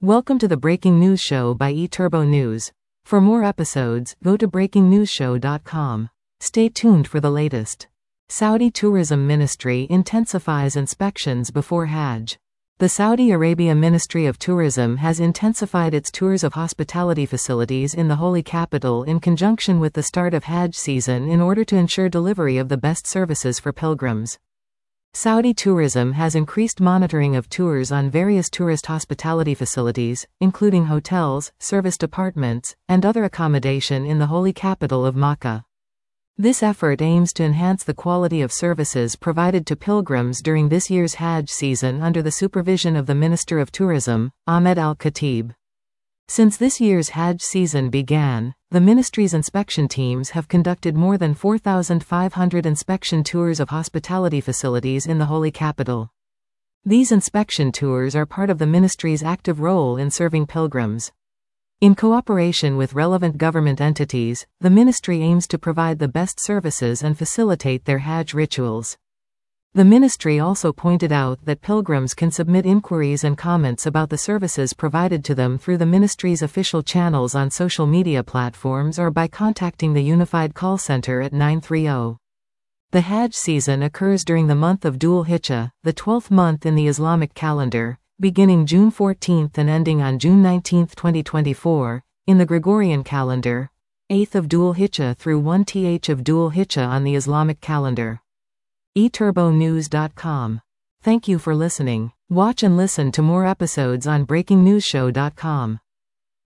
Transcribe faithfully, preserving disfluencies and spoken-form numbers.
Welcome to the Breaking News Show by eTurbo News. For more episodes, go to breaking news show dot com. Stay tuned for the latest. Saudi Tourism Ministry intensifies inspections before Hajj. The Saudi Arabia Ministry of Tourism has intensified its tours of hospitality facilities in the Holy Capital in conjunction with the start of Hajj season in order to ensure delivery of the best services for pilgrims. Saudi Tourism has increased monitoring of tours on various tourist hospitality facilities, including hotels, serviced apartments, and other accommodation in the Holy Capital of Makkah. This effort aims to enhance the quality of services provided to pilgrims during this year's Hajj season under the supervision of the Minister of Tourism, Ahmed Al-Khatib. Since this year's Hajj season began, the ministry's inspection teams have conducted more than four thousand five hundred inspection tours of hospitality facilities in the Holy Capital. These inspection tours are part of the ministry's active role in serving pilgrims. In cooperation with relevant government entities, the ministry aims to provide the best services and facilitate their Hajj rituals. The ministry also pointed out that pilgrims can submit inquiries and comments about the services provided to them through the ministry's official channels on social media platforms or by contacting the Unified Call Center at nine three zero. The Hajj season occurs during the month of Dhul Hijjah, the twelfth month in the Islamic calendar, beginning June fourteenth and ending on June nineteenth twenty twenty-four, in the Gregorian calendar, eighth of Dhul Hijjah through first of Dhul Hijjah on the Islamic calendar. e turbo news dot com. Thank you for listening. Watch and listen to more episodes on breaking news show dot com.